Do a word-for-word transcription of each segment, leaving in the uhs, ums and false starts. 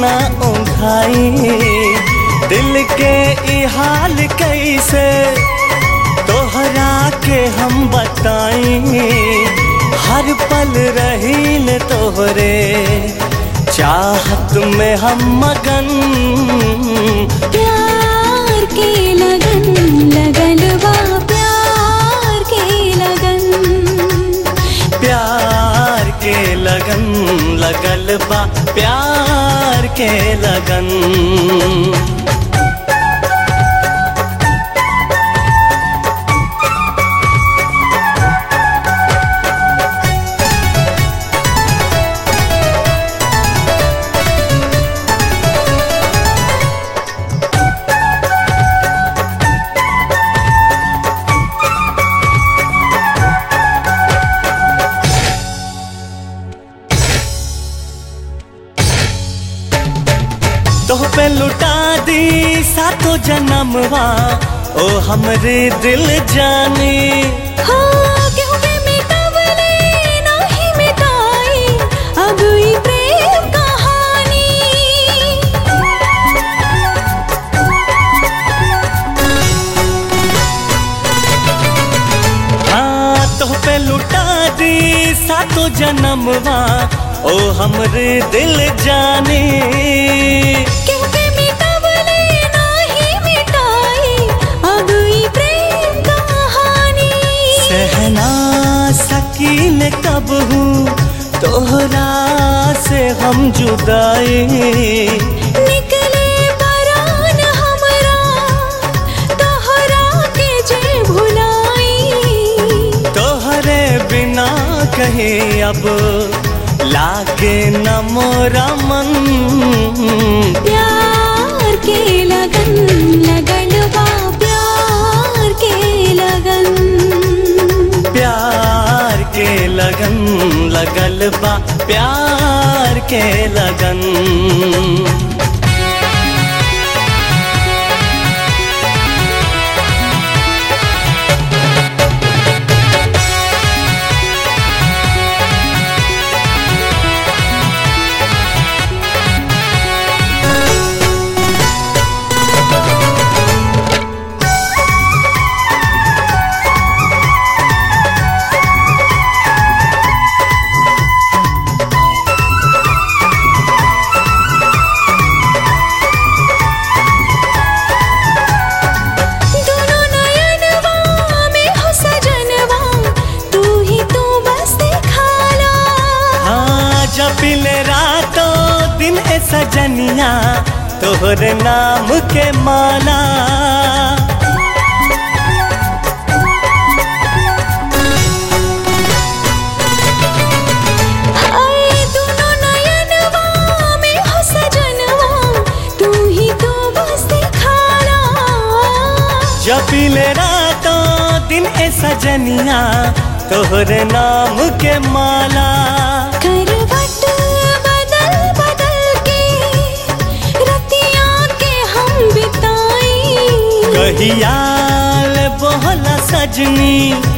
ना उंघाई, दिल के ई हाल कैसे तोहरा के हम बताई। हर पल रहील तोहरे चाहत में हम मगन, प्यार के लगन लगल बा, प्यार के लगन, प्यार के लगन लगल बा, प्यार के लगन। तोह पे लुटा दी सातो जन्मवा, ओ हमरे दिल जाने। हो क्यों के मिटावले नाही मिटाई अब ई प्रेम कहानी। हाँ तोह पे लुटा दी सातो जन्मवा, ओ हमरे दिल जाने। क्योंकि मिटावले नाही मिटाई अब ई प्रेम कहानी। सहना सकील कब हूँ तोहरा से हम जुदाई, निकले परान हमरा तोहरा के जे भुलाई। तोहरे बिना कहे अब लागे न मोरा मन, प्यार के लगन लगल बा, प्यार के लगन, प्यार के लगन लगल बा, प्यार के लगन। जपिले रातों दिन ए सजनिया तोहरे नाम के माला। आए दोनों नयनवा में हो सजनवा, तू ही तो बस दिखाला। जपिले रातों दिन ए सजनिया तोहरे नाम के माला। करवट बदल बदल के रतियां के हम बिताई, कहियाल बोला सजनी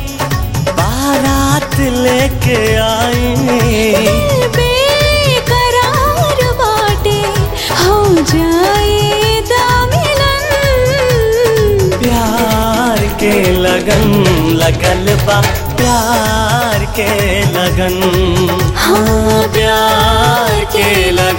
बारात लेके आई। दिल बेकरार बाटे हो जाए दामिलन, प्यार के लगन लगल बा, प्यार के लगन। हाँ प्यार के लगन।